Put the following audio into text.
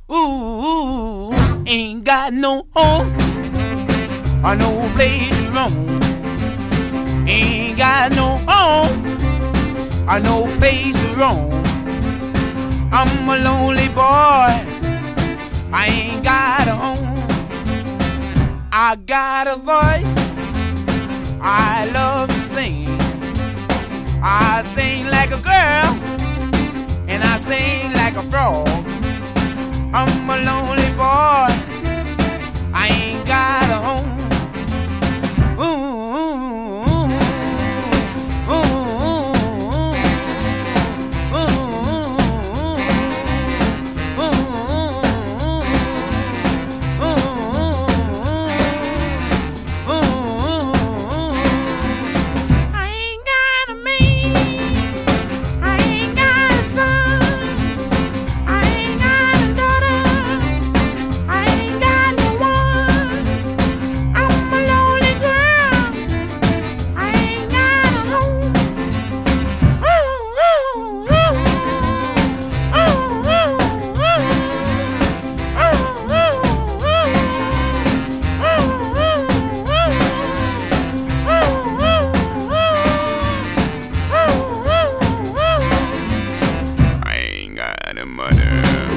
Ooh, ain't got no home or no place to roam. Ain't got no home or no place to roam. I'm a lonely boy, I ain't got a home. I got a voice, I love to sing. I sing like a girl, and I sing like a frog. I'm a lonely boy, I ain't got a home. Mother.